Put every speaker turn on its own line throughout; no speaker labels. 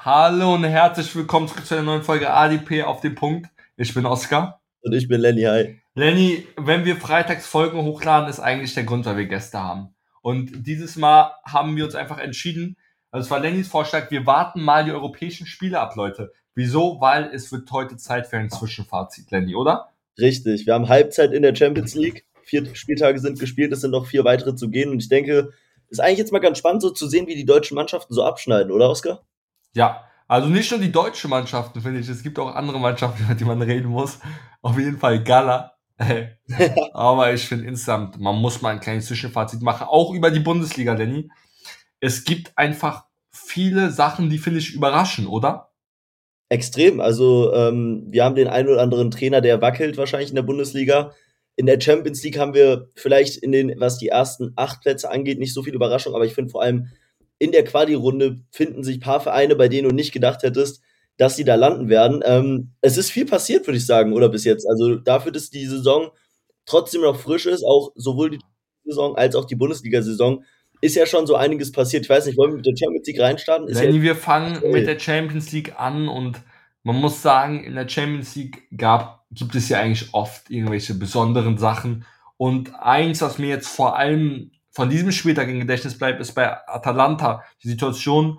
Hallo und herzlich willkommen zurück zu einer neuen Folge ADP auf den Punkt. Ich bin Oskar.
Und ich bin Lenny, hi.
Lenny, wenn wir freitags Folgen hochladen, ist eigentlich der Grund, weil wir Gäste haben. Und dieses Mal haben wir uns einfach entschieden, also es war Lennys Vorschlag, wir warten mal die europäischen Spiele ab, Leute. Wieso? Weil es wird heute Zeit für ein Zwischenfazit, Lenny, oder?
Richtig, wir haben Halbzeit in der Champions League. 4 Spieltage sind gespielt, es sind noch 4 weitere zu gehen. Und ich denke, ist eigentlich jetzt mal ganz spannend, so zu sehen, wie die deutschen Mannschaften so abschneiden, oder Oskar?
Ja, also nicht nur die deutschen Mannschaften, finde ich. Es gibt auch andere Mannschaften, über die man reden muss. Auf jeden Fall Gala. Aber ich finde insgesamt, man muss mal ein kleines Zwischenfazit machen, auch über die Bundesliga, Lenny. Es gibt einfach viele Sachen, die finde ich überraschen, oder?
Extrem. Also, wir haben den einen oder anderen Trainer, der wackelt wahrscheinlich in der Bundesliga. In der Champions League haben wir vielleicht was die ersten 8 Plätze angeht, nicht so viel Überraschung, aber ich finde vor allem in der Quali-Runde finden sich ein paar Vereine, bei denen du nicht gedacht hättest, dass sie da landen werden. Es ist viel passiert, würde ich sagen, oder bis jetzt. Also dafür, dass die Saison trotzdem noch frisch ist, auch sowohl die Saison als auch die Bundesliga-Saison, ist ja schon so einiges passiert. Ich weiß nicht, wollen wir mit der Champions League reinstarten? Ist ja
Lenny, wir fangen mit der Champions League an und man muss sagen, in der Champions League gibt es ja eigentlich oft irgendwelche besonderen Sachen. Und eins, was mir jetzt vor allem von diesem Spieltag im Gedächtnis bleibt, ist bei Atalanta die Situation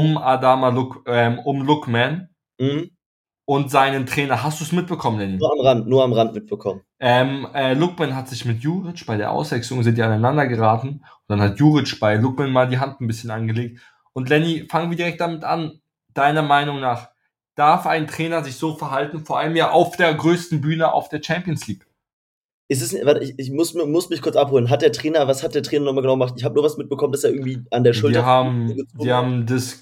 um Lookman
mhm.
und seinen Trainer. Hast du es mitbekommen, Lenny?
Nur am Rand mitbekommen.
Lookman hat sich mit Juric bei der Auswechslung sind die aneinander geraten. Und dann hat Juric bei Lookman mal die Hand ein bisschen angelegt. Und Lenny, fangen wir direkt damit an. Deiner Meinung nach, darf ein Trainer sich so verhalten, vor allem ja auf der größten Bühne auf der Champions League?
Warte, ich muss mich kurz abholen. Was hat der Trainer nochmal genau gemacht? Ich habe nur was mitbekommen, dass er irgendwie an der
Die
Schulter
haben, die
gezogen hat.
haben das,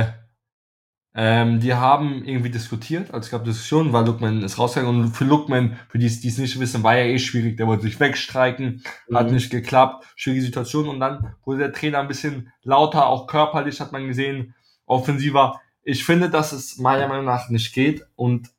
die haben irgendwie diskutiert, also es gab Diskussionen, weil Lookman ist rausgegangen und für Lookman, für die es nicht wissen, war ja eh schwierig, der wollte sich wegstreiken, hat
Mhm.
nicht geklappt, schwierige Situation und dann wurde der Trainer ein bisschen lauter, auch körperlich hat man gesehen, offensiver. Ich finde, dass es meiner Meinung nach nicht geht und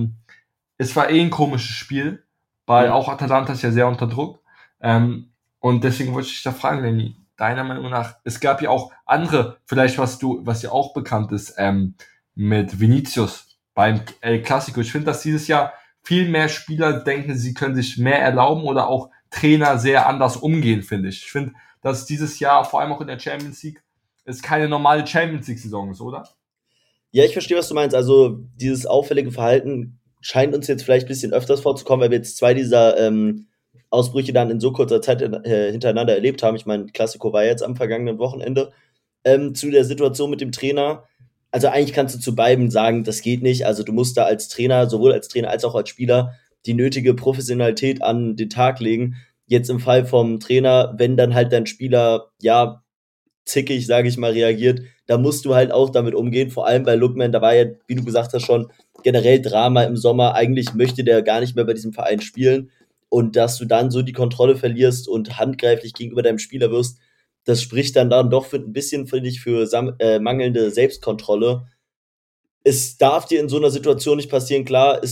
es war eh ein komisches Spiel, weil
Mhm.
auch Atalanta ist ja sehr unter Druck ähm, und deswegen wollte ich dich da fragen, Lenny, deiner Meinung nach, es gab ja auch andere, vielleicht was ja auch bekannt ist, mit Vinicius beim El Clasico. Ich finde, dass dieses Jahr viel mehr Spieler denken, sie können sich mehr erlauben oder auch Trainer sehr anders umgehen, finde ich. Ich finde, dass dieses Jahr, vor allem auch in der Champions League, es keine normale Champions League-Saison ist, oder?
Ja, ich verstehe, was du meinst. Also, dieses auffällige Verhalten scheint uns jetzt vielleicht ein bisschen öfters vorzukommen, weil wir jetzt 2 dieser Ausbrüche dann in so kurzer Zeit hintereinander erlebt haben. Ich meine, Classico war jetzt am vergangenen Wochenende. Zu der Situation mit dem Trainer. Also eigentlich kannst du zu beiden sagen, das geht nicht. Also du musst da als Trainer, sowohl als Trainer als auch als Spieler, die nötige Professionalität an den Tag legen. Jetzt im Fall vom Trainer, wenn dann halt dein Spieler, ja, zickig, sage ich mal, reagiert, da musst du halt auch damit umgehen. Vor allem bei Lookman, da war ja, wie du gesagt hast, schon generell Drama im Sommer. Eigentlich möchte der gar nicht mehr bei diesem Verein spielen. Und dass du dann so die Kontrolle verlierst und handgreiflich gegenüber deinem Spieler wirst, das spricht dann doch für ein bisschen, finde ich, für mangelnde Selbstkontrolle. Es darf dir in so einer Situation nicht passieren. Klar,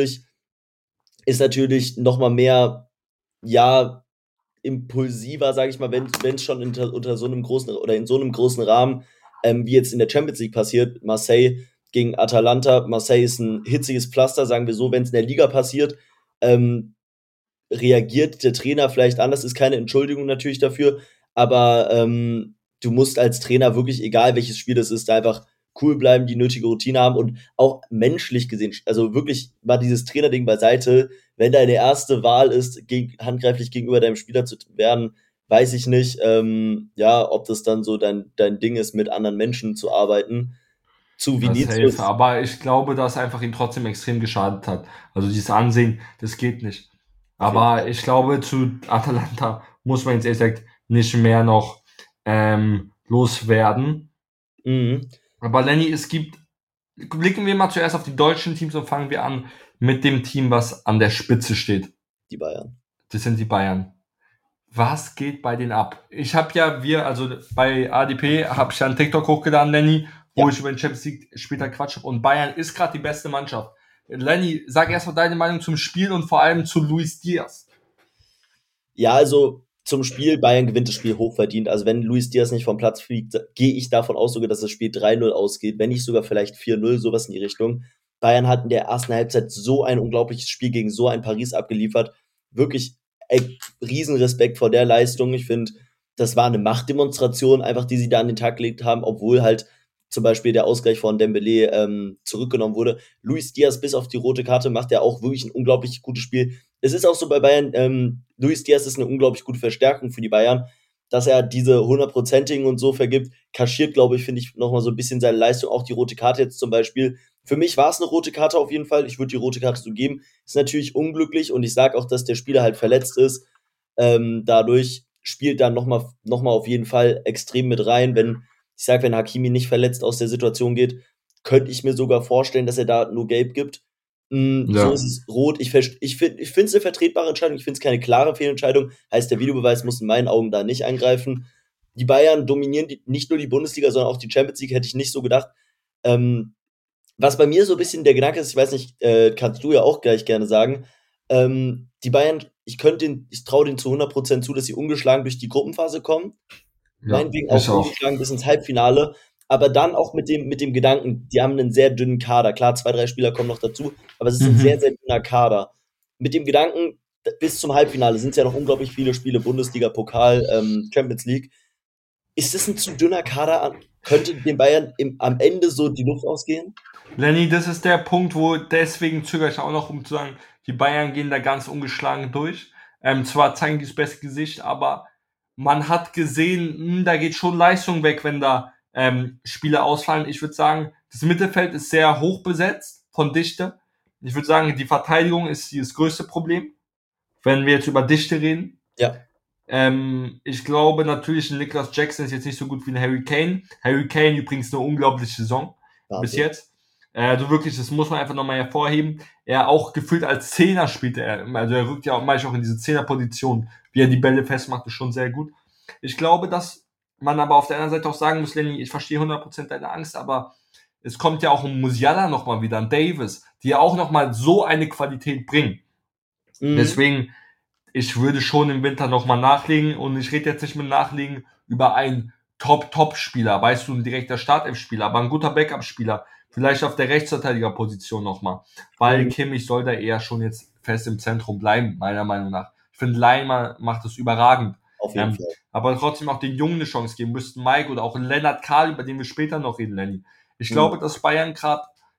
ist natürlich noch mal mehr, ja, impulsiver, sage ich mal, wenn es schon unter so einem großen oder in so einem großen Rahmen, wie jetzt in der Champions League passiert, Marseille gegen Atalanta. Marseille ist ein hitziges Pflaster, sagen wir so, wenn es in der Liga passiert, ähm, reagiert der Trainer vielleicht anders, ist keine Entschuldigung natürlich dafür, aber du musst als Trainer wirklich, egal welches Spiel das ist, da einfach cool bleiben, die nötige Routine haben und auch menschlich gesehen, also wirklich mal dieses Trainerding beiseite, wenn deine erste Wahl ist, handgreiflich gegenüber deinem Spieler zu werden, weiß ich nicht, ja, ob das dann so dein Ding ist, mit anderen Menschen zu arbeiten. Zu
Das safe,
Vinicius,
aber ich glaube, dass einfach ihn trotzdem extrem geschadet hat. Also dieses Ansehen, das geht nicht.
auf jeden
Aber
Fall.
ich glaube, zu Atalanta muss man jetzt ehrlich gesagt nicht mehr noch loswerden.
Mhm.
Aber Lenny, blicken wir mal zuerst auf die deutschen Teams und fangen wir an mit dem Team, was an der Spitze steht.
Die Bayern.
Das sind die Bayern. Was geht bei denen ab? Also bei ADP habe ich ja einen TikTok hochgeladen, Lenny, wo
Ja.
ich über den Champions League später Quatsch habe. Und Bayern ist gerade die beste Mannschaft. Lenny, sag erstmal deine Meinung zum Spiel und vor allem zu Luis Diaz.
Ja, also zum Spiel, Bayern gewinnt das Spiel hochverdient. Also wenn Luis Diaz nicht vom Platz fliegt, gehe ich davon aus sogar, dass das Spiel 3-0 ausgeht, wenn nicht sogar vielleicht 4-0, sowas in die Richtung. Bayern hat in der ersten Halbzeit so ein unglaubliches Spiel gegen so ein Paris abgeliefert. Wirklich Riesenrespekt vor der Leistung. Ich finde, das war eine Machtdemonstration, einfach die sie da an den Tag gelegt haben, obwohl halt zum Beispiel der Ausgleich von Dembélé zurückgenommen wurde. Luis Diaz bis auf die rote Karte macht ja auch wirklich ein unglaublich gutes Spiel. Es ist auch so bei Bayern, Luis Diaz ist eine unglaublich gute Verstärkung für die Bayern, dass er diese 100%igen und so vergibt, kaschiert, glaube ich, finde ich, nochmal so ein bisschen seine Leistung, auch die rote Karte jetzt zum Beispiel. Für mich war es eine rote Karte auf jeden Fall, ich würde die rote Karte so geben. Ist natürlich unglücklich und ich sage auch, dass der Spieler halt verletzt ist. Dadurch spielt dann noch mal auf jeden Fall extrem mit rein, wenn Hakimi nicht verletzt aus der Situation geht, könnte ich mir sogar vorstellen, dass er da nur gelb gibt. So ist es rot. Ich finde es eine vertretbare Entscheidung. Ich finde es keine klare Fehlentscheidung. Heißt, der Videobeweis muss in meinen Augen da nicht eingreifen. Die Bayern dominieren nicht nur die Bundesliga, sondern auch die Champions League, hätte ich nicht so gedacht. Was bei mir so ein bisschen der Gedanke ist, ich weiß nicht, kannst du ja auch gleich gerne sagen, die Bayern, ich traue denen zu 100% zu, dass sie ungeschlagen durch die Gruppenphase kommen.
Ja,
Meinetwegen auch ungeschlagen bis ins Halbfinale, aber dann auch mit dem Gedanken, die haben einen sehr dünnen Kader. Klar, 2, 3 Spieler kommen noch dazu, aber es ist ein sehr, sehr dünner Kader. Mit dem Gedanken, bis zum Halbfinale sind es ja noch unglaublich viele Spiele, Bundesliga, Pokal, Champions League. Ist das ein zu dünner Kader? Könnte den Bayern am Ende so die Luft ausgehen?
Lenny, das ist der Punkt, wo deswegen zögere ich auch noch, um zu sagen, die Bayern gehen da ganz ungeschlagen durch. Zwar zeigen die das beste Gesicht, aber man hat gesehen, da geht schon Leistung weg, wenn da Spieler ausfallen. Ich würde sagen, das Mittelfeld ist sehr hoch besetzt von Dichte. Ich würde sagen, die Verteidigung ist das größte Problem, wenn wir jetzt über Dichte reden.
Ja.
Ich glaube natürlich, Nicholas Jackson ist jetzt nicht so gut wie ein Harry Kane. Harry Kane übrigens eine unglaubliche Saison bis jetzt. Also wirklich, das muss man einfach nochmal hervorheben. Er auch gefühlt als Zehner spielte er. Also er rückt ja auch manchmal auch in diese Zehnerposition. Wie er die Bälle festmacht, ist schon sehr gut. Ich glaube, dass man aber auf der anderen Seite auch sagen muss, Lenny, ich verstehe 100% deine Angst, aber es kommt ja auch um Musiala nochmal wieder, an Davis, die ja auch nochmal so eine Qualität bringen. Deswegen, ich würde schon im Winter nochmal nachlegen und ich rede jetzt nicht mit Nachlegen über einen Top-Spieler, weißt du, ein direkter Startelf-Spieler, aber ein guter Backup-Spieler, vielleicht auf der Rechtsverteidigerposition nochmal, weil Kimmich soll da eher schon jetzt fest im Zentrum bleiben, meiner Meinung nach. Ich finde, Leimer macht das überragend.
Auf jeden Fall.
Aber trotzdem auch den Jungen eine Chance geben müssten, Mike oder auch Lennart Karl, über den wir später noch reden, Lenny. Ich glaube, dass Bayern gerade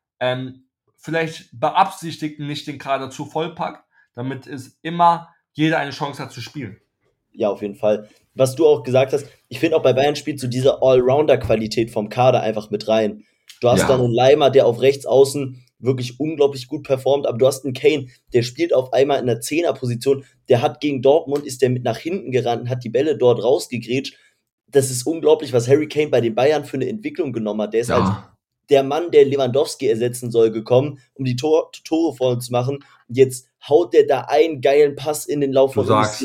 vielleicht beabsichtigt nicht den Kader zu vollpackt, damit es immer jeder eine Chance hat zu spielen.
Ja, auf jeden Fall. Was du auch gesagt hast, ich finde auch bei Bayern spielt so diese Allrounder-Qualität vom Kader einfach mit rein. Du hast dann einen Leimer, der auf rechts außen wirklich unglaublich gut performt, aber du hast einen Kane, der spielt auf einmal in der Zehnerposition, der hat gegen Dortmund, ist der mit nach hinten gerannt und hat die Bälle dort rausgegrätscht. Das ist unglaublich, was Harry Kane bei den Bayern für eine Entwicklung genommen hat. Der ist als der Mann, der Lewandowski ersetzen soll, gekommen, um die Tore vorne zu machen. Und jetzt haut der da einen geilen Pass in den Lauf von nach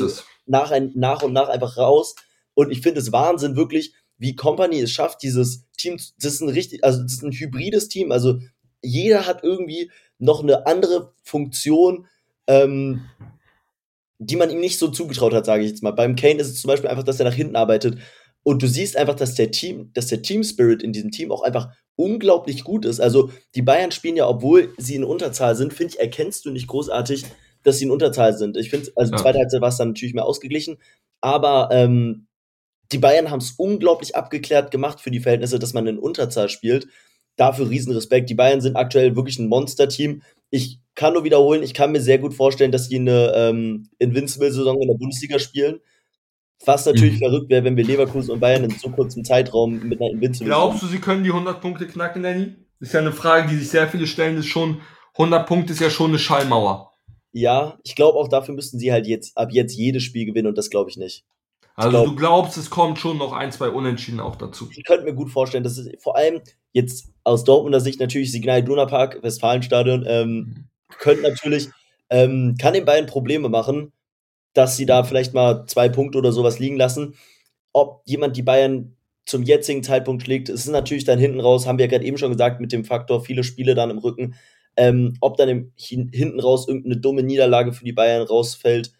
und nach einfach raus. Und ich finde es Wahnsinn, wirklich, wie Kompany es schafft, dieses Team, das ist ein hybrides Team. Also jeder hat irgendwie noch eine andere Funktion, die man ihm nicht so zugetraut hat, sage ich jetzt mal. Beim Kane ist es zum Beispiel einfach, dass er nach hinten arbeitet. Und du siehst einfach, dass der Team-Spirit in diesem Team auch einfach unglaublich gut ist. Also die Bayern spielen ja, obwohl sie in Unterzahl sind, finde ich, erkennst du nicht großartig, dass sie in Unterzahl sind. Ich finde, also zweite Halbzeit war es dann natürlich mehr ausgeglichen, aber die Bayern haben es unglaublich abgeklärt gemacht für die Verhältnisse, dass man in Unterzahl spielt. Dafür Riesenrespekt. Die Bayern sind aktuell wirklich ein Monster-Team. Ich kann nur wiederholen, ich kann mir sehr gut vorstellen, dass die eine Invincible-Saison in der Bundesliga spielen. Was natürlich verrückt wäre, wenn wir Leverkusen und Bayern in so kurzem Zeitraum mit einer Invincible.
Glaubst du, sie können die 100 Punkte knacken, Danny? Das ist ja eine Frage, die sich sehr viele stellen. Das ist schon 100 Punkte ist ja schon eine Schallmauer.
Ja, ich glaube auch dafür müssten sie halt ab jetzt jedes Spiel gewinnen und das glaube ich nicht.
Also du glaubst, es kommt schon noch 1, 2 Unentschieden auch dazu.
Ich könnte mir gut vorstellen, dass es vor allem jetzt aus Dortmunder Sicht natürlich Signal Iduna Park, Westfalenstadion, könnte natürlich, kann den Bayern Probleme machen, dass sie da vielleicht mal 2 Punkte oder sowas liegen lassen. Ob jemand die Bayern zum jetzigen Zeitpunkt schlägt, es ist natürlich dann hinten raus, haben wir ja gerade eben schon gesagt, mit dem Faktor viele Spiele dann im Rücken. Ob dann hinten raus irgendeine dumme Niederlage für die Bayern rausfällt,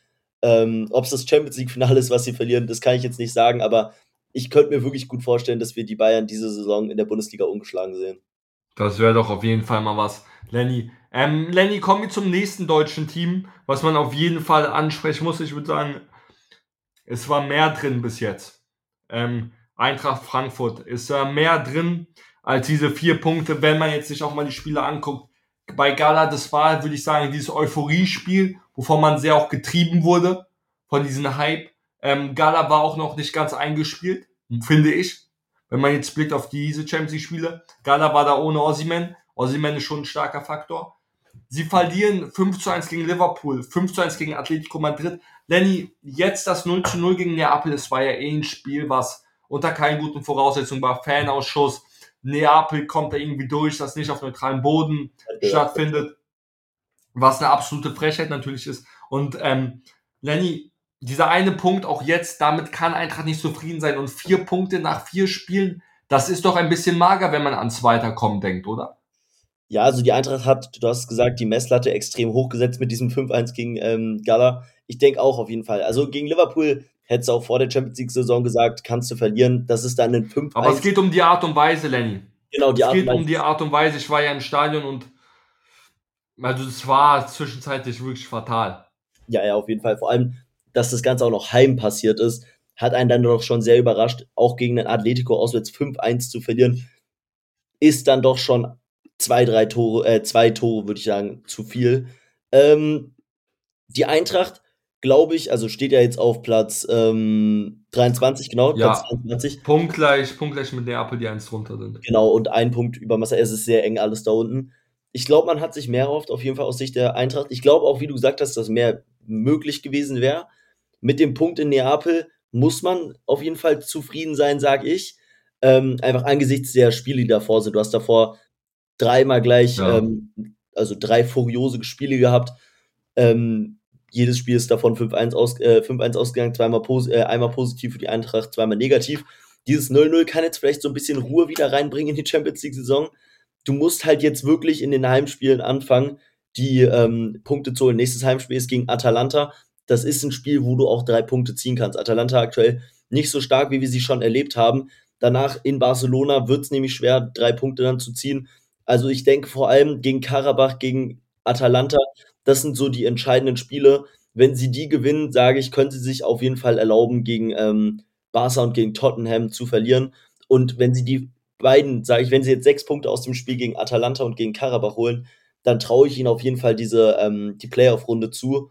Ob es das Champions League-Finale ist, was sie verlieren, das kann ich jetzt nicht sagen, aber ich könnte mir wirklich gut vorstellen, dass wir die Bayern diese Saison in der Bundesliga ungeschlagen sehen.
Das wäre doch auf jeden Fall mal was, Lenny. Lenny, kommen wir zum nächsten deutschen Team, was man auf jeden Fall ansprechen muss. Ich würde sagen, es war mehr drin bis jetzt. Eintracht Frankfurt ist mehr drin als diese 4 Punkte, wenn man jetzt sich auch mal die Spiele anguckt. Bei Gala, das war, würde ich sagen, dieses Euphorie-Spiel, wovon man sehr auch getrieben wurde, von diesem Hype. Gala war auch noch nicht ganz eingespielt, finde ich. Wenn man jetzt blickt auf diese Champions League-Spiele. Gala war da ohne Osimhen. Osimhen ist schon ein starker Faktor. Sie verlieren 5:1 gegen Liverpool, 5:1 gegen Atletico Madrid. Lenny, jetzt das 0:0 gegen Neapel, das war ja eh ein Spiel, was unter keinen guten Voraussetzungen war. Fanausschuss, Neapel kommt da irgendwie durch, das nicht auf neutralem Boden stattfindet, was eine absolute Frechheit natürlich ist. Und Lenny, dieser eine Punkt auch jetzt, damit kann Eintracht nicht zufrieden sein. Und 4 Punkte nach 4 Spielen, das ist doch ein bisschen mager, wenn man ans Weiterkommen denkt, oder?
Ja, also die Eintracht hat, du hast es gesagt, die Messlatte extrem hochgesetzt mit diesem 5-1 gegen Gala. Ich denke auch auf jeden Fall. Also gegen Liverpool hättest du auch vor der Champions League-Saison gesagt, kannst du verlieren. Das ist dann ein 5-1.
Aber es geht um die Art und Weise, Lenny.
Genau, die
Es
Art und
geht um
Weise.
die Art und Weise. Ich war ja im Stadion und also es war zwischenzeitlich wirklich fatal.
Ja, ja, auf jeden Fall. Vor allem, dass das Ganze auch noch heim passiert ist, hat einen dann doch schon sehr überrascht. Auch gegen den Atletico auswärts 5-1 zu verlieren, ist dann doch schon 2 Tore, würde ich sagen, zu viel. Die Eintracht, glaube ich, also steht ja jetzt auf Platz 23, genau, Platz
Ja,
23.
punktgleich mit Neapel, die eins drunter sind.
Genau, und ein Punkt über Marseille. Es ist sehr eng alles da unten. Ich glaube, man hat sich mehr erhofft, auf jeden Fall aus Sicht der Eintracht. Ich glaube auch, wie du gesagt hast, dass mehr möglich gewesen wäre. Mit dem Punkt in Neapel muss man auf jeden Fall zufrieden sein, sage ich. Einfach angesichts der Spiele, die davor sind. Du hast davor dreimal gleich,
Ja.
also 3 furiose Spiele gehabt. Jedes Spiel ist davon 5-1 ausgegangen, einmal positiv für die Eintracht, zweimal negativ. Dieses 0-0 kann jetzt vielleicht so ein bisschen Ruhe wieder reinbringen in die Champions League-Saison. Du musst halt jetzt wirklich in den Heimspielen anfangen, die Punkte zu holen. Nächstes Heimspiel ist gegen Atalanta. Das ist ein Spiel, wo du auch 3 Punkte ziehen kannst. Atalanta aktuell nicht so stark, wie wir sie schon erlebt haben. Danach in Barcelona wird es nämlich schwer, 3 Punkte dann zu ziehen. Also ich denke vor allem gegen Karabach, gegen Atalanta, das sind so die entscheidenden Spiele. Wenn sie die gewinnen, sage ich, können sie sich auf jeden Fall erlauben, gegen Barca und gegen Tottenham zu verlieren. Und wenn sie die beiden, sage ich, wenn sie jetzt 6 Punkte aus dem Spiel gegen Atalanta und gegen Karabach holen, dann traue ich ihnen auf jeden Fall die Playoff-Runde zu.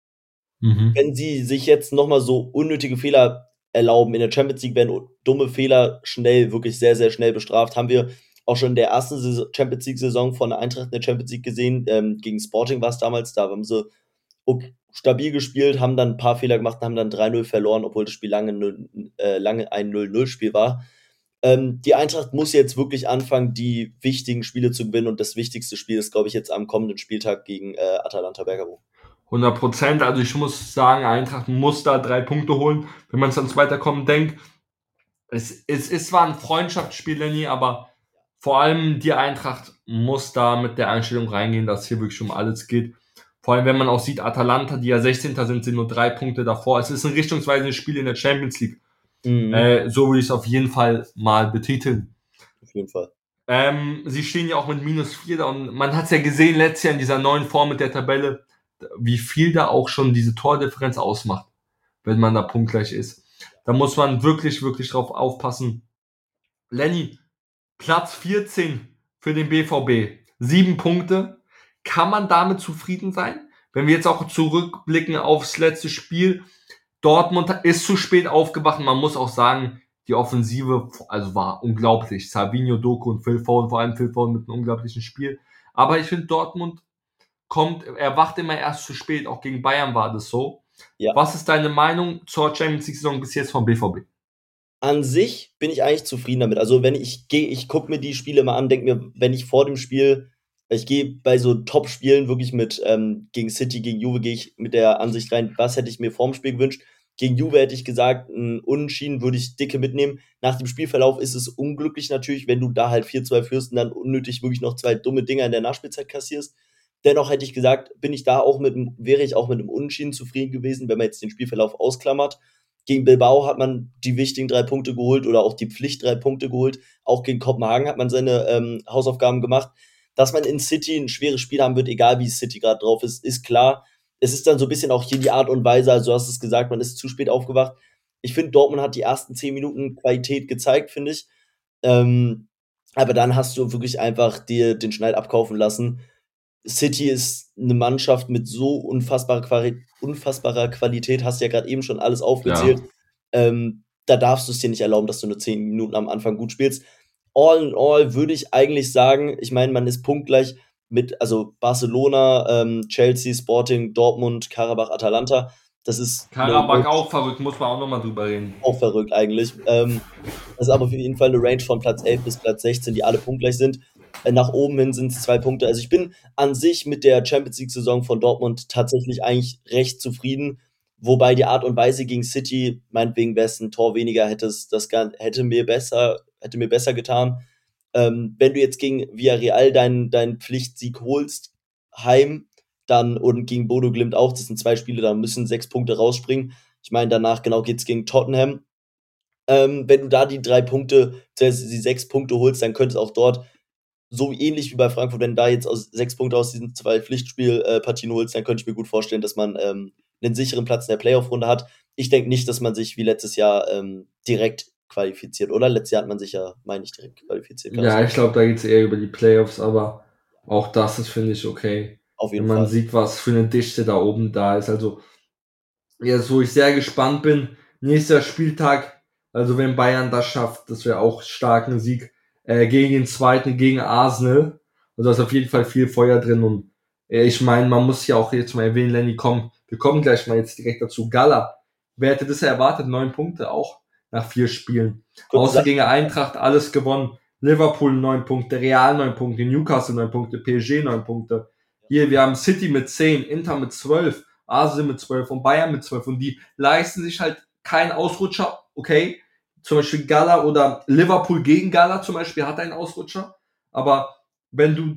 Mhm.
Wenn sie sich jetzt nochmal so unnötige Fehler erlauben in der Champions League, werden dumme Fehler schnell, wirklich sehr, sehr schnell bestraft. Haben wir auch schon in der ersten Champions League-Saison von der Eintracht in der Champions League gesehen. Gegen Sporting war es damals, da haben sie stabil gespielt, haben dann ein paar Fehler gemacht und haben dann 3-0 verloren, obwohl das Spiel lange ein 0-0-Spiel war. Die Eintracht muss jetzt wirklich anfangen, die wichtigen Spiele zu gewinnen und das wichtigste Spiel ist, glaube ich, jetzt am kommenden Spieltag gegen Atalanta Bergamo.
100%. Also ich muss sagen, Eintracht muss da 3 Punkte holen, wenn man es ans Weiterkommen denkt. Es ist zwar ein Freundschaftsspiel, Lenny, aber vor allem die Eintracht muss da mit der Einstellung reingehen, dass hier wirklich um alles geht. Vor allem, wenn man auch sieht, Atalanta, die ja 16. sind nur 3 Punkte davor. Es ist ein richtungsweisendes Spiel in der Champions League.
Mhm,
So würde ich es auf jeden Fall mal betiteln.
auf jeden Fall.
Sie stehen ja auch mit -4 da und man hat es ja gesehen letztes Jahr in dieser neuen Form mit der Tabelle, wie viel da auch schon diese Tordifferenz ausmacht, wenn man da punktgleich ist. Da muss man wirklich, wirklich drauf aufpassen. Lenny, Platz 14 für den BVB. 7 Punkte. Kann man damit zufrieden sein? Wenn wir jetzt auch zurückblicken aufs letzte Spiel, Dortmund ist zu spät aufgewacht. Man muss auch sagen, die Offensive also war unglaublich. Savinho, Doku und Phil Foden, vor allem Phil Foden mit einem unglaublichen Spiel. Aber ich finde, Dortmund erwacht immer erst zu spät. Auch gegen Bayern war das so.
Ja.
Was ist deine Meinung zur Champions League Saison bis jetzt vom BVB?
An sich bin ich eigentlich zufrieden damit. Also, wenn ich gucke mir die Spiele mal an, denke mir, wenn ich vor dem Spiel ich gehe bei so Top-Spielen wirklich mit gegen City, gegen Juve gehe ich mit der Ansicht rein, was hätte ich mir vorm Spiel gewünscht. Gegen Juve hätte ich gesagt, 'n Unentschieden würde ich dicke mitnehmen. Nach dem Spielverlauf ist es unglücklich natürlich, wenn du da halt 4-2 führst und dann unnötig wirklich noch 2 dumme Dinger in der Nachspielzeit kassierst. Dennoch hätte ich gesagt, wäre ich auch mit einem Unentschieden zufrieden gewesen, wenn man jetzt den Spielverlauf ausklammert. Gegen Bilbao hat man die wichtigen 3 Punkte geholt oder auch die Pflicht 3 Punkte geholt. Auch gegen Kopenhagen hat man seine Hausaufgaben gemacht. Dass man in City ein schweres Spiel haben wird, egal wie City gerade drauf ist klar. Es ist dann so ein bisschen auch hier die Art und Weise, also du hast es gesagt, man ist zu spät aufgewacht. Ich finde, Dortmund hat die ersten 10 Minuten Qualität gezeigt, finde ich. Ähm, aber dann hast du wirklich einfach dir den Schneid abkaufen lassen. City ist eine Mannschaft mit so unfassbarer Qualität, hast du ja gerade eben schon alles aufgezählt.
Ja.
Da darfst du es dir nicht erlauben, dass du nur 10 Minuten am Anfang gut spielst. All in all würde ich eigentlich sagen, ich meine, man ist punktgleich mit, also Barcelona, Chelsea, Sporting, Dortmund, Karabach, Atalanta. Das ist eine
Karabakh
Range
auch verrückt, muss man auch nochmal drüber reden.
auch verrückt eigentlich. Das ist aber auf jeden Fall eine Range von Platz 11 bis Platz 16, die alle punktgleich sind. Nach oben hin sind es 2 Punkte. Also ich bin an sich mit der Champions League-Saison von Dortmund tatsächlich eigentlich recht zufrieden. Wobei die Art und Weise gegen City, meinetwegen wäre es ein Tor weniger, hätte mir besser getan. Wenn du jetzt gegen Villarreal deinen Pflichtsieg holst, heim, dann und gegen Bodo Glimt auch, das sind 2 Spiele, da müssen 6 Punkte rausspringen. Ich meine, danach genau geht's gegen Tottenham. Wenn du da die 3 Punkte, die 6 Punkte holst, dann könnte es auch dort so ähnlich wie bei Frankfurt, wenn du da jetzt 6 Punkte aus diesen 2 Pflichtspielpartien holst, dann könnte ich mir gut vorstellen, dass man einen sicheren Platz in der Playoff-Runde hat. Ich denke nicht, dass man sich wie letztes Jahr direkt qualifiziert, oder? Letztes Jahr hat man sich ja, meine ich, direkt qualifiziert.
Ja, ich glaube, da geht es eher über die Playoffs, aber auch das ist, finde ich, okay.
Auf
Wenn
jeden
man
Fall.
sieht, was für eine Dichte da oben da ist. Also, jetzt, wo ich sehr gespannt bin, nächster Spieltag, also wenn Bayern das schafft, das wäre auch stark ein Sieg gegen den zweiten, gegen Arsenal. Also da ist auf jeden Fall viel Feuer drin und ich meine, man muss ja auch jetzt mal erwähnen, Lenny, komm, wir kommen gleich mal jetzt direkt dazu. Gala, wer hätte das erwartet? 9 Punkte auch nach 4 Spielen.
Kurze
Außer
Sache,
gegen Eintracht alles gewonnen. Liverpool 9 Punkte, Real 9 Punkte, Newcastle 9 Punkte, PSG 9 Punkte. Hier, wir haben City mit 10, Inter mit 12, Arsenal mit 12 und Bayern mit 12 und die leisten sich halt keinen Ausrutscher, okay, zum Beispiel Gala oder Liverpool gegen Gala zum Beispiel hat einen Ausrutscher, aber wenn du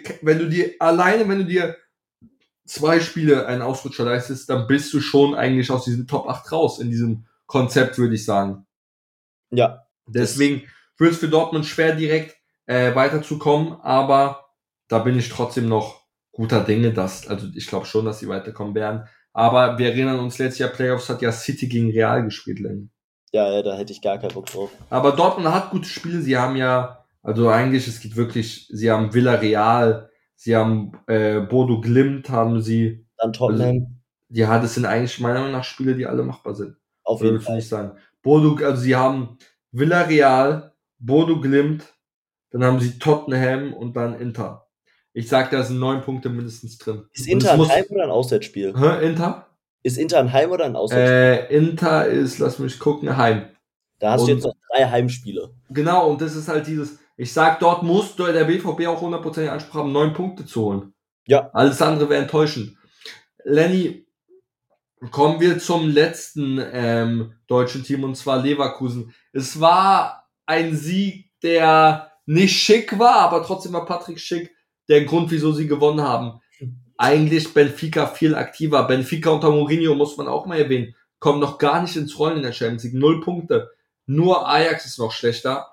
dir 2 Spiele einen Ausrutscher leistest, dann bist du schon eigentlich aus diesem Top 8 raus in diesem Konzept, würde ich sagen.
ja,
Deswegen wird es für Dortmund schwer, direkt weiterzukommen, aber da bin ich trotzdem noch guter Dinge, also ich glaube schon, dass sie weiterkommen werden. Aber wir erinnern uns, letztes Jahr Playoffs hat ja City gegen Real gespielt, Lenny.
ja, da hätte ich gar keinen Bock drauf.
Aber Dortmund hat gute Spiele. Sie haben ja, also eigentlich, es geht wirklich, sie haben Villarreal, sie haben Bodo Glimt, haben sie.
Dann
Also,
Tottenham,
ja, das sind eigentlich meiner Meinung nach Spiele, die alle machbar sind.
auf
Oder
jeden
willst du
Fall.
nicht sagen? Also sie haben Villarreal, Bodo Glimt, dann haben sie Tottenham und dann Inter. Ich sag, da sind 9 Punkte mindestens drin.
Ist
Und
Inter
es
ein Heim-
muss.
oder ein Auswärtsspiel?
Inter?
Ist Inter ein Heim- oder ein Auswärtsspiel?
Inter ist, lass mich gucken, Heim.
Da hast du jetzt
Und
noch 3 Heimspiele.
genau, und das ist halt dieses, ich sag, dort muss der BVB auch 100% Anspruch haben, 9 Punkte zu holen.
Ja,
Alles andere wäre enttäuschend. Lenny, kommen wir zum letzten deutschen Team, und zwar Leverkusen. Es war ein Sieg, der nicht schick war, aber trotzdem war Patrick Schick der Grund, wieso sie gewonnen haben. Eigentlich Benfica viel aktiver. Benfica unter Mourinho, muss man auch mal erwähnen, kommen noch gar nicht ins Rollen in der Champions League. 0 Punkte. Nur Ajax ist noch schlechter.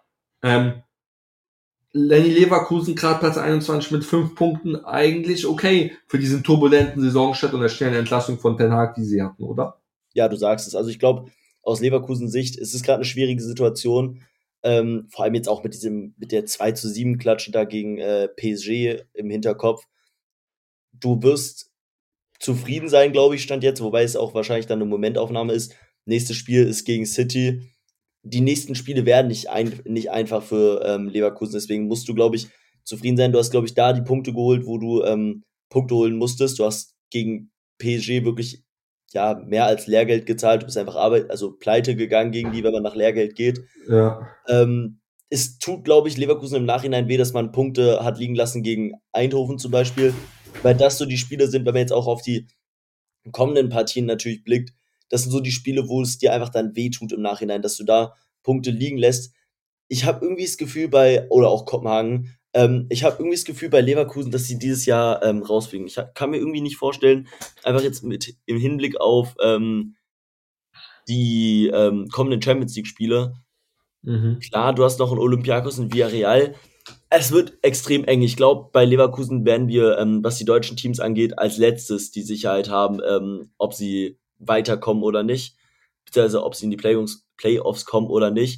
Lenny Leverkusen gerade Platz 21 mit 5 Punkten. Eigentlich okay für diesen turbulenten Saisonstart und der schnellen Entlassung von Ten Hag, die sie hatten, oder?
ja, du sagst es. Also ich glaube, aus Leverkusens Sicht ist es gerade eine schwierige Situation. Vor allem jetzt auch mit der 2:7 Klatsche da gegen PSG im Hinterkopf. Du wirst zufrieden sein, glaube ich, Stand jetzt, wobei es auch wahrscheinlich dann eine Momentaufnahme ist. Nächstes Spiel ist gegen City. Die nächsten Spiele werden nicht einfach für Leverkusen, deswegen musst du, glaube ich, zufrieden sein. Du hast, glaube ich, da die Punkte geholt, wo du Punkte holen musstest. Du hast gegen PSG wirklich ja mehr als Lehrgeld gezahlt. Du bist einfach pleite gegangen gegen die, wenn man nach Lehrgeld geht.
Ja.
Es tut, glaube ich, Leverkusen im Nachhinein weh, dass man Punkte hat liegen lassen gegen Eindhoven zum Beispiel, weil das so die Spiele sind, wenn man jetzt auch auf die kommenden Partien natürlich blickt, das sind so die Spiele, wo es dir einfach dann wehtut im Nachhinein, dass du da Punkte liegen lässt. Ich habe irgendwie das Gefühl oder auch Kopenhagen, Ich habe irgendwie das Gefühl bei Leverkusen, dass sie dieses Jahr rausfliegen. Ich kann mir irgendwie nicht vorstellen, einfach jetzt im Hinblick auf die kommenden Champions League-Spiele. Klar, du hast noch einen Olympiakos und Villarreal. Es wird extrem eng. Ich glaube, bei Leverkusen werden wir, was die deutschen Teams angeht, als letztes die Sicherheit haben, ob sie weiterkommen oder nicht. Beziehungsweise ob sie in die Playoffs kommen oder nicht.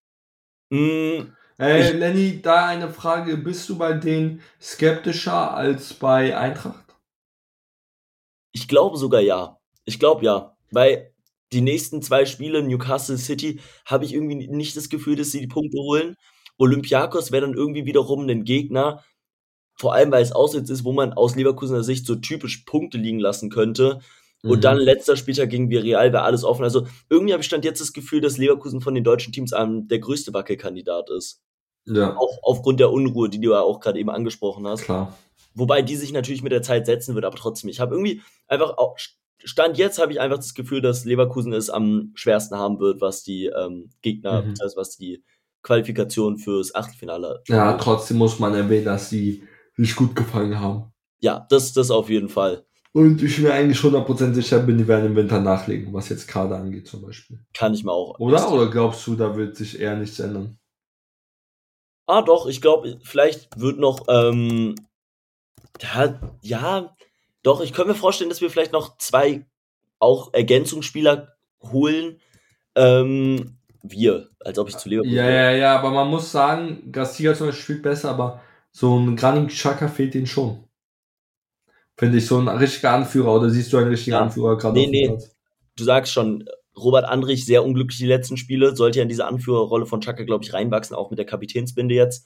Lenny, da eine Frage. Bist du bei denen skeptischer als bei Eintracht?
Ich glaube sogar ja. Ich glaube ja. Weil die nächsten 2 Spiele, Newcastle City, habe ich irgendwie nicht das Gefühl, dass sie die Punkte holen. Olympiakos wäre dann irgendwie wiederum ein Gegner, vor allem weil es auswärts ist, wo man aus Leverkusener Sicht so typisch Punkte liegen lassen könnte. Und dann letzter Spieltag gegen Villarreal wäre alles offen. Also irgendwie habe ich Stand jetzt das Gefühl, dass Leverkusen von den deutschen Teams der größte Wackelkandidat ist.
Ja,
Auch aufgrund der Unruhe, die du ja auch gerade eben angesprochen hast.
klar.
Wobei die sich natürlich mit der Zeit setzen wird, aber trotzdem, ich habe irgendwie einfach auch, Stand jetzt habe ich einfach das Gefühl, dass Leverkusen es am schwersten haben wird, was die Gegner, also was die Qualifikation fürs Achtelfinale.
Ja, trotzdem muss man erwähnen, dass sie sich gut gefangen haben.
Ja, das auf jeden Fall.
Und ich mir eigentlich 100% sicher bin, die werden im Winter nachlegen, was jetzt Kader angeht zum Beispiel.
Kann ich mir auch.
Oder? Oder glaubst du, da wird sich eher nichts ändern?
Doch, ich glaube, vielleicht wird noch, ja, doch, ich könnte mir vorstellen, dass wir vielleicht noch 2 auch Ergänzungsspieler holen. Als ob ich zu Leverkusen
Ja, aber man muss sagen, Garcia zum Beispiel spielt besser, aber so ein Granit Xhaka fehlt ihnen schon. Finde ich, so ein richtiger Anführer, oder siehst du einen richtigen Anführer gerade auf dem Platz?
Du sagst schon, Robert Andrich sehr unglücklich die letzten Spiele, sollte ja in diese Anführerrolle von Xhaka, glaube ich, reinwachsen, auch mit der Kapitänsbinde jetzt.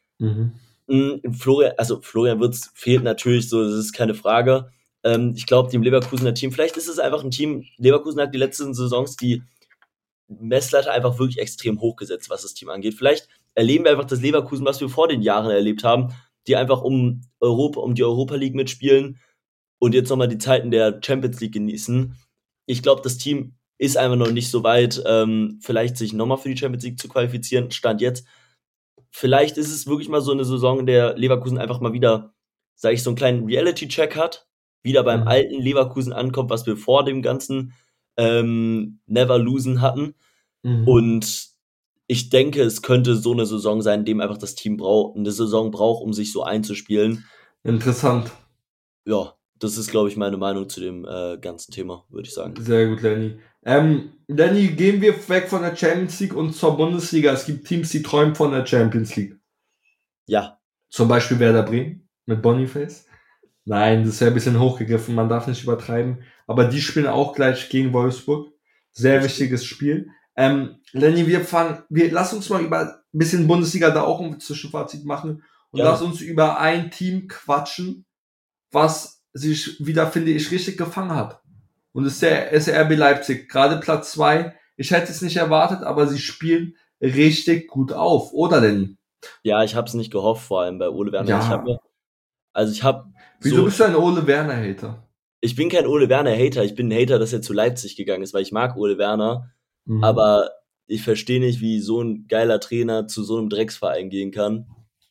Florian Wirtz fehlt natürlich, so, das ist keine Frage. Ich glaube, dem Leverkusener Team, vielleicht ist es einfach ein Team, Leverkusen hat die letzten Saisons die Messlatte einfach wirklich extrem hochgesetzt, was das Team angeht. Vielleicht erleben wir einfach das Leverkusen, was wir vor den Jahren erlebt haben, die einfach um die Europa League mitspielen und jetzt nochmal die Zeiten der Champions League genießen. Ich glaube, das Team ist einfach noch nicht so weit, vielleicht sich nochmal für die Champions League zu qualifizieren, Stand jetzt. Vielleicht ist es wirklich mal so eine Saison, in der Leverkusen einfach mal wieder, sage ich, so einen kleinen Reality-Check hat, wieder beim alten Leverkusen ankommt, was wir vor dem ganzen Never Losen hatten. Und ich denke, es könnte so eine Saison sein, in dem einfach das Team eine Saison braucht, um sich so einzuspielen.
Interessant.
Ja, das ist, glaube ich, meine Meinung zu dem ganzen Thema, würde ich sagen.
Sehr gut, Lenny. Lenny, gehen wir weg von der Champions League und zur Bundesliga. Es gibt Teams, die träumen von der Champions League.
Ja.
Zum Beispiel Werder Bremen mit Boniface. Nein, das ist ja ein bisschen hochgegriffen, man darf nicht übertreiben. Aber die spielen auch gleich gegen Wolfsburg. Sehr wichtiges Spiel. Lenny, lass uns mal über ein bisschen Bundesliga da auch ein Zwischenfazit machen. Und lass uns über ein Team quatschen, was sich wieder, finde ich, richtig gefangen hat. Und es ist der RB Leipzig. Gerade Platz 2. Ich hätte es nicht erwartet, aber sie spielen richtig gut auf. Oder, Lenny?
Ja, ich habe es nicht gehofft, vor allem bei Ole Werner.
Ja.
Wieso
bist du ein Ole Werner-Hater?
Ich bin kein Ole Werner-Hater. Ich bin ein Hater, dass er zu Leipzig gegangen ist, weil ich mag Ole Werner. Aber ich verstehe nicht, wie so ein geiler Trainer zu so einem Drecksverein gehen kann.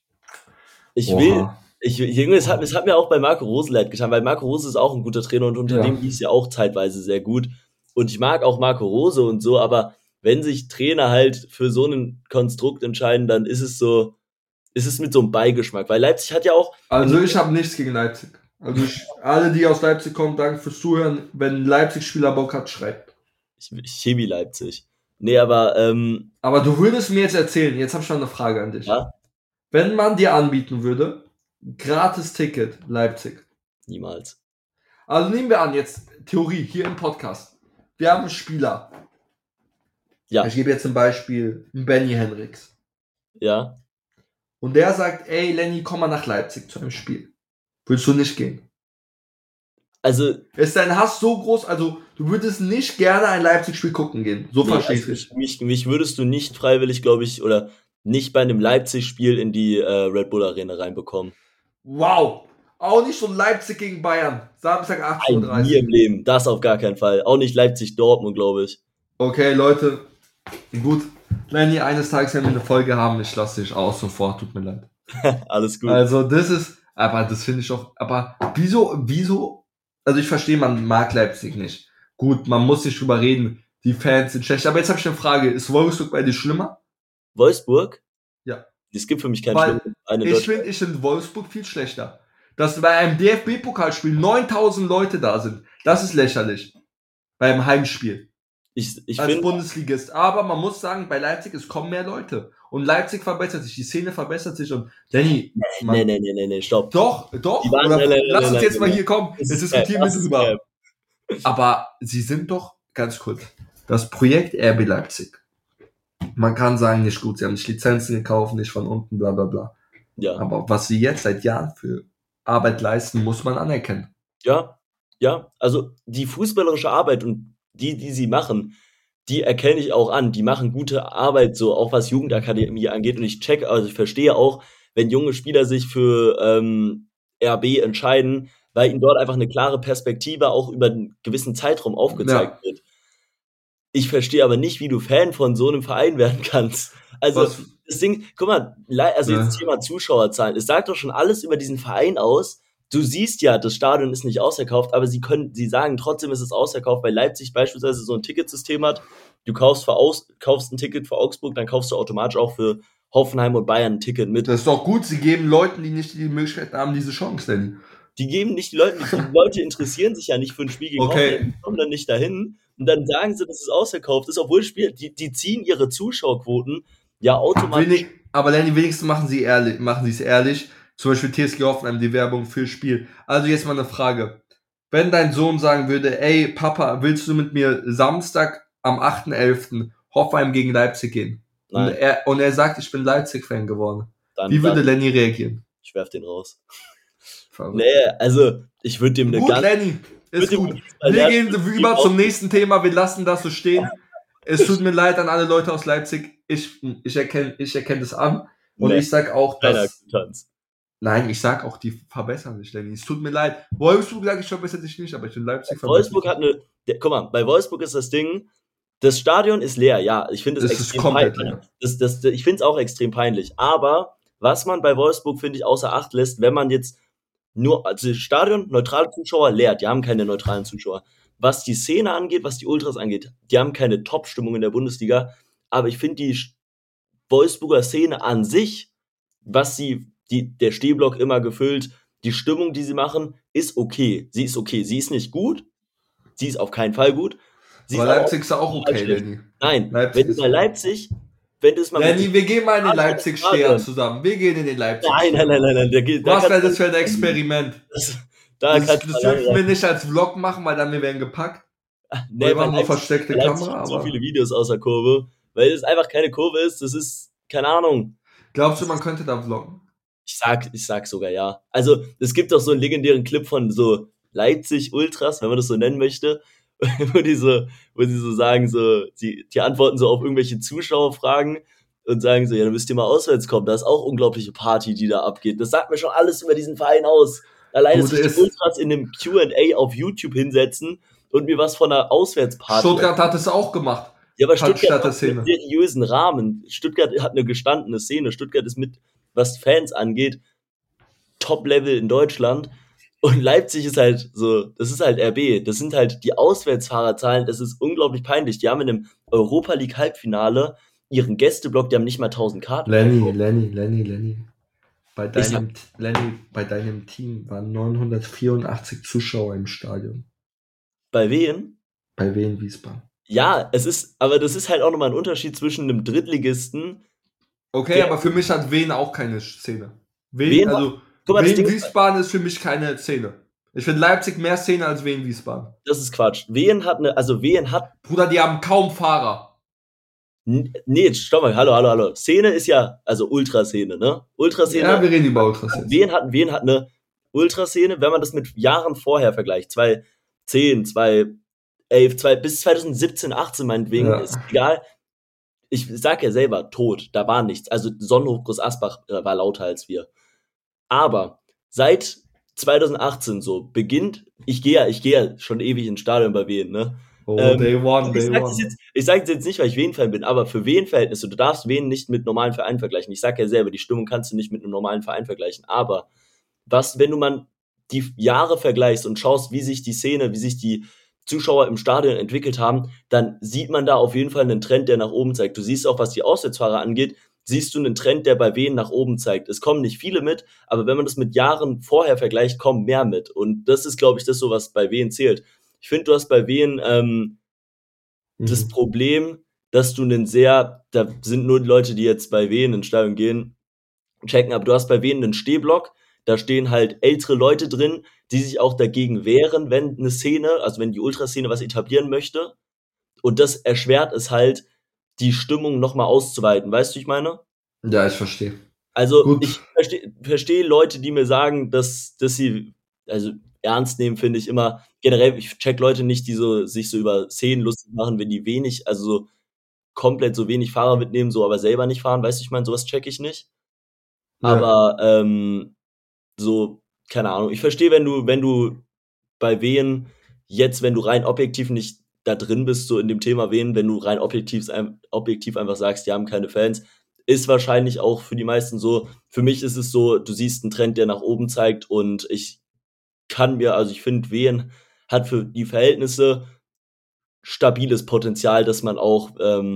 Es hat mir auch bei Marco Rose leid getan, weil Marco Rose ist auch ein guter Trainer und unter dem lief es ja auch zeitweise sehr gut. Und ich mag auch Marco Rose und so, aber wenn sich Trainer halt für so ein Konstrukt entscheiden, dann ist es mit so einem Beigeschmack, weil Leipzig hat ja auch...
Also ich habe nichts gegen Leipzig. Also alle, die aus Leipzig kommen, danke fürs Zuhören. Wenn ein Leipzig-Spieler Bock hat, schreibt.
Chemie Leipzig. Nee, aber...
Aber du würdest mir jetzt erzählen, jetzt habe ich schon eine Frage an dich.
Ja?
Wenn man dir anbieten würde, gratis Ticket Leipzig.
Niemals.
Also nehmen wir an, jetzt Theorie, hier im Podcast. Wir haben einen Spieler.
Ja.
Ich gebe jetzt zum Beispiel einen Benny Henrichs.
Ja.
Und der sagt, ey Lenny, komm mal nach Leipzig zu einem Spiel. Würdest du nicht gehen?
Also...
Ist dein Hass so groß, also du würdest nicht gerne ein Leipzig-Spiel gucken gehen. So verstehst du.
Mich würdest du nicht freiwillig, glaube ich, oder nicht bei einem Leipzig-Spiel in die Red Bull Arena reinbekommen.
Wow. Auch nicht so Leipzig gegen Bayern. Samstag 18:30 Uhr.
Nie im Leben. Das auf gar keinen Fall. Auch nicht Leipzig-Dortmund, glaube ich.
Okay, Leute. Gut. Lenny, eines Tages werden wir eine Folge haben. Ich lasse dich aus sofort. Tut mir leid.
Alles gut.
Also aber das finde ich auch, aber wieso, also ich verstehe, man mag Leipzig nicht. Gut, man muss nicht drüber reden, die Fans sind schlecht, aber jetzt habe ich eine Frage, ist Wolfsburg bei dir schlimmer?
Wolfsburg?
Ja.
Es gibt für mich keinen
Weil
schlimmen Verein in
ich
Deutschland.
finde, ich finde Wolfsburg viel schlechter. Dass bei einem DFB-Pokalspiel 9000 Leute da sind, das ist lächerlich. Beim Heimspiel.
Ich
Als
finde,
Bundesligist. Aber man muss sagen, bei Leipzig, es kommen mehr Leute. Und Leipzig verbessert sich, die Szene verbessert sich. Und Danny,
nee, stopp.
doch,
Die
doch.
waren,
Oder lass uns jetzt mal
nein.
hier kommen.
Das
Jetzt
ist Cap,
diskutieren wir
das ist Cap.
drüber. Aber sie sind doch, ganz kurz, das Projekt RB Leipzig. Man kann sagen, nicht gut, sie haben nicht Lizenzen gekauft, nicht von unten, bla bla bla.
Ja.
Aber was sie jetzt seit Jahren für Arbeit leisten, muss man anerkennen.
Ja, also die fußballerische Arbeit und die sie machen, die erkenne ich auch an. Die machen gute Arbeit, so auch was Jugendakademie angeht. Und also ich verstehe auch, wenn junge Spieler sich für RB entscheiden, weil ihnen dort einfach eine klare Perspektive auch über einen gewissen Zeitraum aufgezeigt wird. Ich verstehe aber nicht, wie du Fan von so einem Verein werden kannst. Also das Ding, guck mal, also jetzt Thema Zuschauerzahlen. Es sagt doch schon alles über diesen Verein aus. Du siehst ja, das Stadion ist nicht ausverkauft, aber sie sagen trotzdem, ist es ausverkauft, weil Leipzig beispielsweise so ein Ticketsystem hat. Du kaufst ein Ticket für Augsburg, dann kaufst du automatisch auch für Hoffenheim und Bayern ein Ticket mit.
Das ist doch gut, sie geben Leuten, die nicht die Möglichkeit haben, diese Chance, denn.
Die geben nicht die Leute interessieren sich ja nicht für ein Spiel gegen Hoffenheim, die kommen dann nicht dahin und dann sagen sie, dass es ausverkauft ist, obwohl die ziehen ihre Zuschauerquoten ja automatisch.
Aber Lenny, wenigstens machen sie es ehrlich. Zum Beispiel TSG Hoffenheim, die Werbung für Spiel. Also jetzt mal eine Frage. Wenn dein Sohn sagen würde, ey Papa, willst du mit mir Samstag am 8.11. Hoffenheim gegen Leipzig gehen?
Nein.
Und er sagt, ich bin Leipzig-Fan geworden. Wie würde Lenny reagieren?
Ich werf den raus. Nee, also ich würde dem eine
Gut, Lenny, ist gut. Wir gehen über zum nächsten Thema, wir lassen das so stehen. Es tut mir leid an alle Leute aus Leipzig. Ich erkenne das an. Und ich sag auch, dass... Nein, ich sag auch, die verbessern sich, Lenny. Es tut mir leid. Wolfsburg, sag ich, verbessert sich nicht, aber ich bin Leipzig verbessert.
Wolfsburg guck mal, bei Wolfsburg ist das Ding, das Stadion ist leer, ja. Ich finde es extrem
komplett
peinlich.
Leer.
Ich finde es auch extrem peinlich. Aber was man bei Wolfsburg, finde ich, außer Acht lässt, wenn man jetzt also Stadion, neutrale Zuschauer leer, die haben keine neutralen Zuschauer. Was die Szene angeht, was die Ultras angeht, die haben keine Top-Stimmung in der Bundesliga, aber ich finde die Wolfsburger Szene an sich, der Stehblock immer gefüllt, die Stimmung, die sie machen, ist okay. Sie ist okay. Sie ist nicht gut, sie ist auf keinen Fall gut.
Aber Leipzig ist auch okay, Lenny.
Nein, wenn du bei Leipzig...
Lenny, wir gehen mal in den Leipzig-Steher zusammen. Wir gehen in den Leipzig.
Nein.
Was wäre das für ein Experiment? Das dürfen wir nicht als Vlog machen, weil dann wir werden gepackt.
Nee, wir machen
nur versteckte Kamera.
So viele Videos aus der Kurve, weil es einfach keine Kurve ist. Das ist, keine Ahnung.
Glaubst du, man könnte da vloggen?
Ich sag sogar ja. Also, es gibt doch so einen legendären Clip von so Leipzig-Ultras, wenn man das so nennen möchte, wo sie so sagen, die antworten so auf irgendwelche Zuschauerfragen und sagen so, ja, dann müsst ihr mal auswärts kommen, da ist auch unglaubliche Party, die da abgeht. Das sagt mir schon alles über diesen Verein aus. Allein, dass sich die Ultras in einem Q&A auf YouTube hinsetzen und mir was von einer Auswärtsparty...
Stuttgart hat es auch gemacht.
Ja, aber Stuttgart hat einen seriösen Rahmen. Stuttgart hat eine gestandene Szene. Stuttgart ist was Fans angeht, Top-Level in Deutschland. Und Leipzig ist halt so, das ist halt RB, das sind halt die Auswärtsfahrerzahlen, das ist unglaublich peinlich. Die haben in einem Europa League Halbfinale ihren Gästeblock, die haben nicht mal 1000 Karten.
Lenny. Bei deinem Team waren 984 Zuschauer im Stadion.
Bei wen?
Bei Wien Wiesbaden.
Ja, aber das ist halt auch nochmal ein Unterschied zwischen einem Drittligisten.
Okay, aber für mich hat Wien auch keine Szene. Wien-Wiesbaden ist für mich keine Szene. Ich finde Leipzig mehr Szene als Wien-Wiesbaden.
Das ist Quatsch. Wien hat...
Bruder, die haben kaum Fahrer.
Nee, stopp mal, hallo. Szene ist ja, also Ultraszene, ne? Ultraszene.
Ja, wir reden über Ultraszene.
Wien hat eine Ultraszene, wenn man das mit Jahren vorher vergleicht, 2010, 2011, bis 2017, 18 meinetwegen, ist egal. Ich sag ja selber, tot, da war nichts. Also Sonnenhof Groß Asbach war lauter als wir. Aber seit 2018 so beginnt, ich gehe ja schon ewig ins Stadion bei Wien, ne?
Day one,
ich
day
sage
one.
das jetzt nicht, weil ich Wien-Fan bin, aber für Wien-Verhältnisse, du darfst Wien nicht mit normalen Vereinen vergleichen. Ich sage ja selber, die Stimmung kannst du nicht mit einem normalen Verein vergleichen. Aber wenn du mal die Jahre vergleichst und schaust, wie sich die Szene, wie sich die Zuschauer im Stadion entwickelt haben, dann sieht man da auf jeden Fall einen Trend, der nach oben zeigt. Du siehst auch, was die Auswärtsfahrer angeht, siehst du einen Trend, der bei Wien nach oben zeigt. Es kommen nicht viele mit, aber wenn man das mit Jahren vorher vergleicht, kommen mehr mit. Und das ist, glaube ich, das so, was bei Wien zählt. Ich finde, du hast bei Wien das Problem, dass du da sind nur die Leute, die jetzt bei Wien ins Stadion gehen, checken, aber du hast bei Wien einen Stehblock, da stehen halt ältere Leute drin, die sich auch dagegen wehren, wenn eine Szene, also wenn die Ultraszene was etablieren möchte. Und das erschwert es halt, die Stimmung nochmal auszuweiten. Weißt du, wie ich meine?
Ja, ich verstehe.
Also
Gut.
ich verstehe Leute, die mir sagen, dass sie, also ernst nehmen, finde ich immer, generell, ich check Leute nicht, die sich so über Szenen lustig machen, wenn die wenig, also so komplett so wenig Fahrer mitnehmen, so aber selber nicht fahren, weißt du, ich meine, sowas check ich nicht.
Ja.
Aber so, keine Ahnung, ich verstehe, wenn du bei Wehen jetzt, wenn du rein objektiv nicht da drin bist, so in dem Thema Wehen, wenn du rein objektiv einfach sagst, die haben keine Fans, ist wahrscheinlich auch für die meisten so. Für mich ist es so, du siehst einen Trend, der nach oben zeigt und ich finde, Wehen hat für die Verhältnisse stabiles Potenzial, dass man auch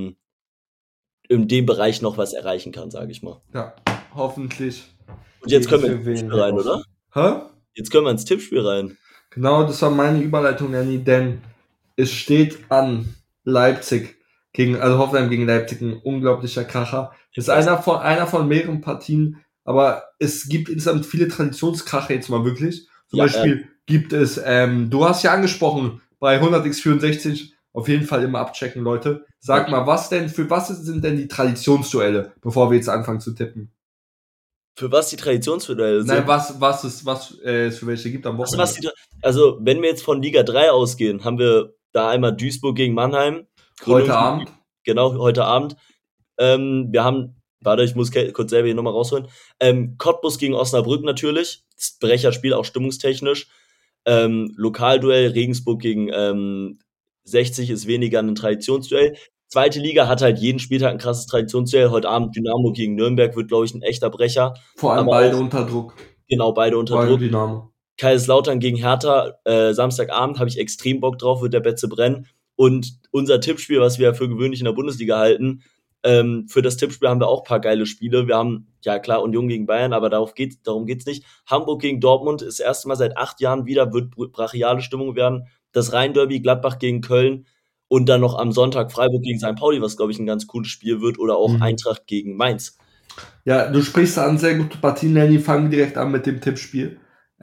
in dem Bereich noch was erreichen kann, sage ich mal.
Ja, hoffentlich.
Und jetzt können wir ins Tippspiel rein, oder?
Hä?
Jetzt können wir ins Tippspiel rein.
Genau, das war meine Überleitung, Danny, denn es steht an Leipzig also Hoffenheim gegen Leipzig, ein unglaublicher Kracher. Ist einer von mehreren Partien, aber es gibt insgesamt viele Traditionskracher jetzt mal wirklich. Zum Beispiel gibt es, du hast ja angesprochen, bei 100x64 auf jeden Fall immer abchecken, Leute. Sag mal, was sind denn die Traditionsduelle, bevor wir jetzt anfangen zu tippen?
Für was die Traditionsduelle
Nein,
sind?
was es für welche gibt am Wochenende?
Also, wenn wir jetzt von Liga 3 ausgehen, haben wir da einmal Duisburg gegen Mannheim.
Heute Abend.
Genau, heute Abend. Wir haben, warte, ich muss kurz selber hier nochmal rausholen. Cottbus gegen Osnabrück natürlich. Das Brecherspiel, auch stimmungstechnisch. Lokalduell, Regensburg gegen 60 ist weniger ein Traditionsduell. Zweite Liga hat halt jeden Spieltag ein krasses Traditionsduell. Heute Abend Dynamo gegen Nürnberg wird, glaube ich, ein echter Brecher.
Vor allem beide unter Druck.
Genau, beide unter Druck.
Dynamo.
Kaiserslautern gegen Hertha, Samstagabend, habe ich extrem Bock drauf, wird der Betze brennen. Und unser Tippspiel, was wir für gewöhnlich in der Bundesliga halten, für das Tippspiel haben wir auch ein paar geile Spiele. Wir haben, ja klar, Union gegen Bayern, aber darum geht's nicht. Hamburg gegen Dortmund ist das erste Mal seit 8 Jahren wieder, wird brachiale Stimmung werden. Das Rhein-Derby, Gladbach gegen Köln und dann noch am Sonntag Freiburg gegen St. Pauli, was, glaube ich, ein ganz cooles Spiel wird, oder auch Eintracht gegen Mainz.
Ja, du sprichst an sehr gute Partien, Lenny. Fangen wir direkt an mit dem Tippspiel.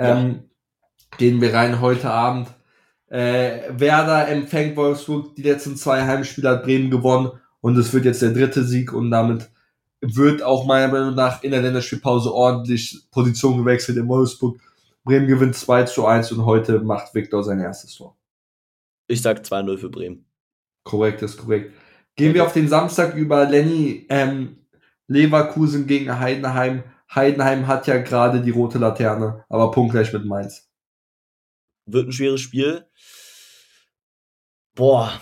Gehen wir rein heute Abend. Werder empfängt Wolfsburg. Die letzten 2 Heimspiele hat Bremen gewonnen und es wird jetzt der 3. Sieg und damit wird auch meiner Meinung nach in der Länderspielpause ordentlich Position gewechselt in Wolfsburg. Bremen gewinnt 2:1 und heute macht Viktor sein erstes Tor.
Ich sag 2-0 für Bremen.
Korrekt, ist korrekt. Gehen wir auf den Samstag über, Lenny. Leverkusen gegen Heidenheim. Heidenheim hat ja gerade die rote Laterne, aber punktgleich mit Mainz.
Wird ein schweres Spiel. Boah.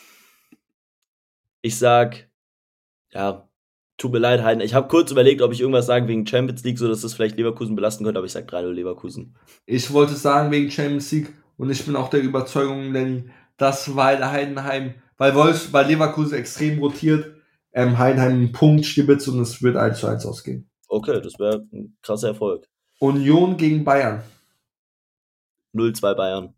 Ich sag, ja, tut mir leid, Heidenheim. Ich habe kurz überlegt, ob ich irgendwas sage wegen Champions League, so dass das vielleicht Leverkusen belasten könnte, aber ich sag 3-0 Leverkusen.
Ich wollte sagen wegen Champions League und ich bin auch der Überzeugung, Lenny, dass weil Heidenheim, weil Leverkusen extrem rotiert, Heidenheim einen Punkt stibitzt und es wird 1:1 ausgehen.
Okay, das wäre ein krasser Erfolg.
Union gegen Bayern.
0-2 Bayern.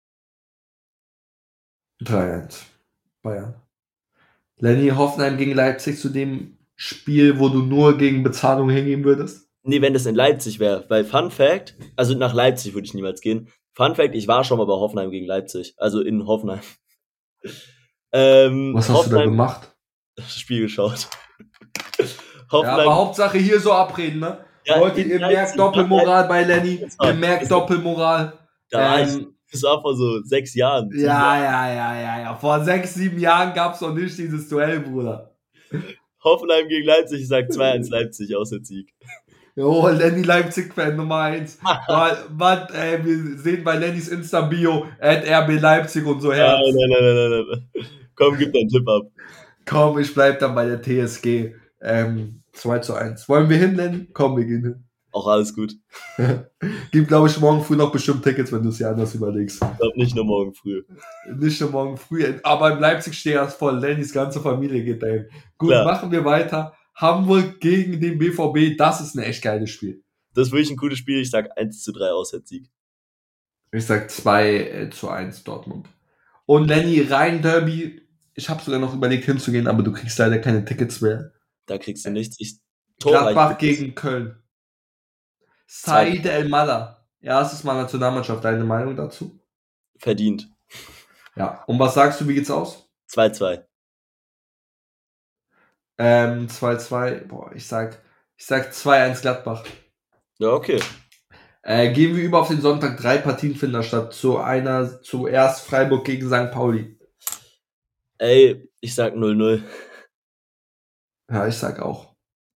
3:1 Bayern. Lenny, Hoffenheim gegen Leipzig, zu dem Spiel, wo du nur gegen Bezahlung hingehen würdest?
Nee, wenn das in Leipzig wäre. Weil Fun Fact, also nach Leipzig würde ich niemals gehen. Fun Fact, ich war schon mal bei Hoffenheim gegen Leipzig. Also in Hoffenheim.
Was hast du da gemacht?
Das Spiel geschaut.
Ja, aber Hauptsache hier so abreden, ne? Ja, Leute, ihr merkt Doppelmoral bei Lenny. Ihr merkt Doppelmoral.
Das war vor so 6 Jahren.
Ja. Vor 6, 7 Jahren gab es noch nicht dieses Duell, Bruder.
Hoffenheim gegen Leipzig, ich sag 2-1 Leipzig, Auswärtssieg.
Jo, Lenny Leipzig-Fan Nummer 1. Mann, wir sehen bei Lennys Insta-Bio @RB Leipzig und so Herz.
Nein. Komm, gib deinen Tipp ab.
Komm, ich bleib dann bei der TSG. 2:1. Wollen wir hin, Lenny? Komm, wir gehen hin.
Auch alles gut.
Gibt, glaube ich, morgen früh noch bestimmt Tickets, wenn du es dir anders überlegst.
Ich glaube nicht nur morgen früh.
Nicht nur morgen früh, aber im Leipzig steht das voll. Lennys ganze Familie geht dahin. Gut,
Klar.
machen wir weiter. Hamburg gegen den BVB, das ist ein echt geiles Spiel.
Das ist wirklich ein gutes Spiel. Ich sag 1:3 Auswärtssieg.
Ich sag 2:1 Dortmund. Und Lenny, Rhein-Derby, ich habe sogar noch überlegt hinzugehen, aber du kriegst leider keine Tickets mehr.
Da kriegst du nichts.
Gladbach gegen Köln. Said El-Mala. Erstes Mal Nationalmannschaft. Deine Meinung dazu?
Verdient.
Ja. Und was sagst du, wie geht's aus?
2:2.
2:2. Boah, ich sag 2:1 Gladbach.
Ja, okay.
Gehen wir über auf den Sonntag. 3 Partien finden statt. Zuerst Freiburg gegen St. Pauli.
Ey, ich sag 0:0.
Ja, ich sag auch.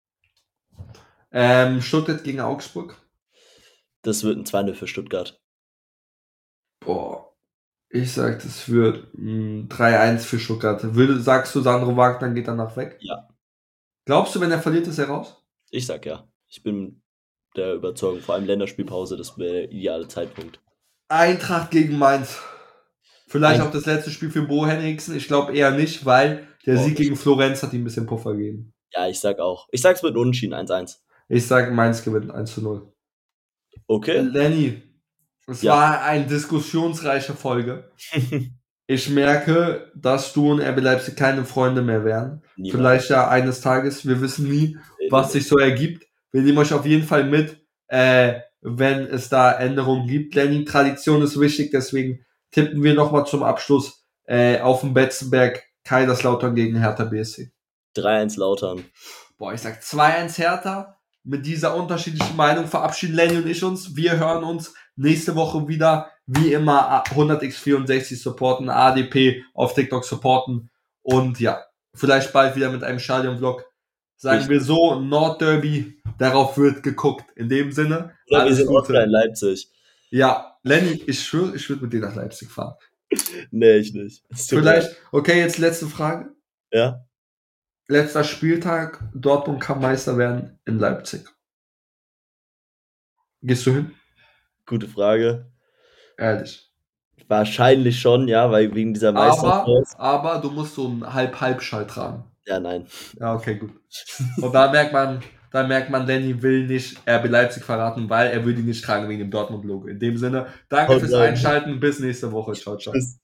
Stuttgart gegen Augsburg.
Das wird ein 2:0 für Stuttgart.
Boah, ich sag, das wird 3:1 für Stuttgart. Sagst du, Sandro Wagner geht danach weg?
Ja.
Glaubst du, wenn er verliert, ist er raus?
Ich sag ja. Ich bin der Überzeugung, vor allem Länderspielpause, das wäre der ideale Zeitpunkt.
Eintracht gegen Mainz. Vielleicht auch das letzte Spiel für Bo Henriksen. Ich glaube eher nicht, weil der Sieg gegen Florenz hat ihm ein bisschen Puffer gegeben.
Ja, ich sag auch. Ich sag's mit Unentschieden 1:1.
Ich sag, Mainz gewinnt 1:0.
Okay.
Lenny, es war eine diskussionsreiche Folge. Ich merke, dass du und RB Leipzig keine Freunde mehr werden.
Niemand.
Vielleicht ja eines Tages. Wir wissen nie, was sich so ergibt. Wir nehmen euch auf jeden Fall mit, wenn es da Änderungen gibt. Lenny, Tradition ist wichtig, deswegen tippen wir nochmal zum Abschluss auf den Betzenberg Kaiserslautern gegen Hertha BSC.
3:1 Lautern.
Boah, ich sag 2:1 Hertha. Mit dieser unterschiedlichen Meinung verabschieden Lenny und ich uns. Wir hören uns nächste Woche wieder. Wie immer 100x64 supporten, ADP auf TikTok supporten. Und ja, vielleicht bald wieder mit einem Stadion-Vlog. Sagen wir so, Nordderby, darauf wird geguckt. In dem Sinne,
oder wir sind Gute. In Leipzig.
Ja, Lenny, ich schwöre, ich würde mit dir nach Leipzig fahren.
Nee, ich nicht.
Vielleicht, okay, jetzt letzte Frage.
Ja.
Letzter Spieltag, Dortmund kann Meister werden in Leipzig. Gehst du hin?
Gute Frage.
Ehrlich.
Wahrscheinlich schon, ja, weil wegen dieser Meister.
Aber du musst so einen Halb-Halb-Schall tragen.
Ja, nein.
Ja, okay, gut. Und da merkt man, Lenny will nicht RB Leipzig verraten, weil er will die nicht tragen wegen dem Dortmund-Logo. In dem Sinne, danke fürs Einschalten. Bis nächste Woche. Ciao, ciao.